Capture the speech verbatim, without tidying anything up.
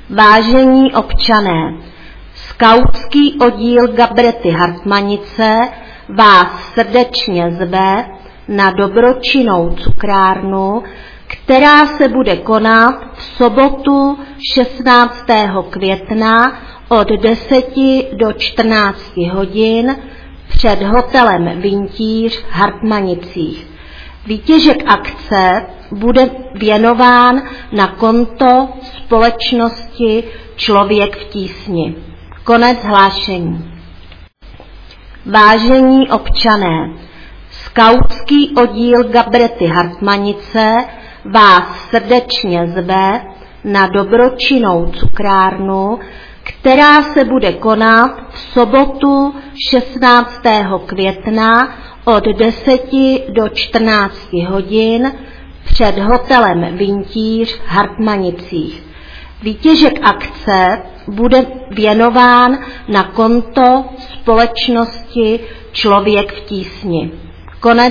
Vážení občané, skautský oddíl Gabrety Hartmanice vás srdečně zve na dobročinnou cukrárnu, která se bude konat v sobotu šestnáctého května od deseti do čtrnácti hodin před hotelem Vintýř v Hartmanicích. Výtěžek akce bude věnován na konto společnosti Člověk v tísni. Konec hlášení. Vážení občané, skautský oddíl Gabrety Hartmanice vás srdečně zve na dobročinnou cukrárnu, která se bude konat v sobotu šestnáctého května od deseti do čtrnácti hodin před hotelem Vintýř v Hartmanicích. Výtěžek akce bude věnován na konto společnosti Člověk v tísni. Konec